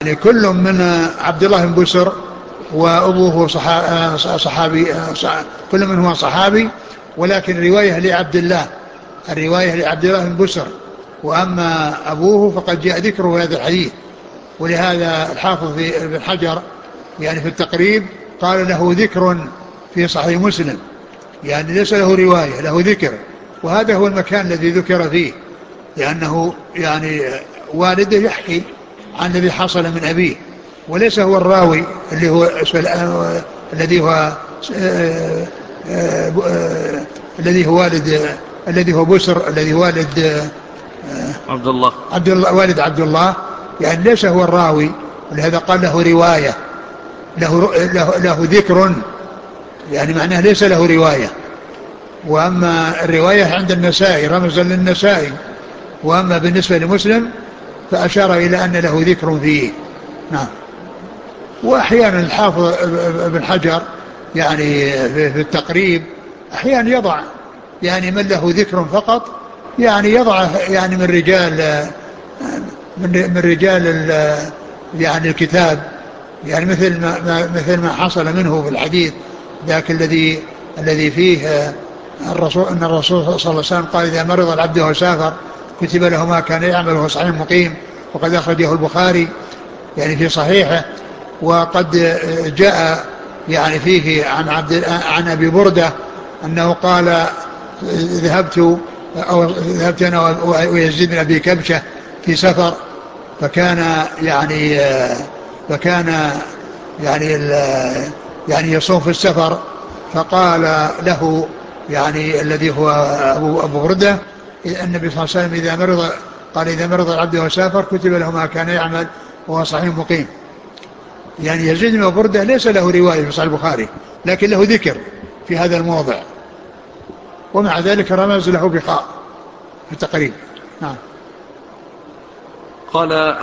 يعني كل من عبد الله بن بسر وأبوه صحابي، كل من هو صحابي، ولكن رواية لعبد الله، الرواية لعبد الله بن بسر، وأما أبوه فقد جاء ذكره في هذا الحديث. ولهذا الحافظ بن حجر يعني في التقريب قال له ذكر في صحيح مسلم، يعني ليس له رواية، له ذكر. وهذا هو المكان الذي ذكر فيه، لأنه يعني والده يحكي عن الذي حصل من أبيه، وليس هو الراوي اللي هو الذي هو الذي هو والد، الذي هو بسر، الذي هو والد عبد الله، والد عبد الله، يعني ليس هو الراوي. ولهذا قال له رواية، له ذكر، يعني معناه ليس له رواية. وأما الرواية عند النسائي رمزا للنسائي، وأما بالنسبة لمسلم فأشار إلى أن له ذكر فيه. نعم. وأحيانا الحافظ ابن حجر يعني في التقريب أحيانا يضع يعني من له ذكر فقط، يعني يضعه يعني من رجال، من رجال يعني الكتاب، يعني مثل ما حصل منه في الحديث ذاك الذي فيه الرسول، أن الرسول صلى الله عليه وسلم قال إذا مرض العبد وسافر كتب له ما كان يعمل وهو صحيح مقيم، وقد أخرجه البخاري يعني في صحيحه. وقد جاء يعني فيه عن أبي بردة أنه قال ذهبت أنا ويزيد بن أبي كبشة في سفر، فكان يعني فكان يعني يعني يصوم في السفر، فقال له يعني الذي هو أبو بردة النبي صلى الله عليه وسلم إذا مرض، قال إذا مرض العبد وسافر كتب له ما كان يعمل وهو صحيح مقيم. يعني يزيد بن بردة ليس له رواية في صحيح البخاري، لكن له ذكر في هذا الموضع، ومع ذلك رمز له بخاء في التقريب. نعم. قال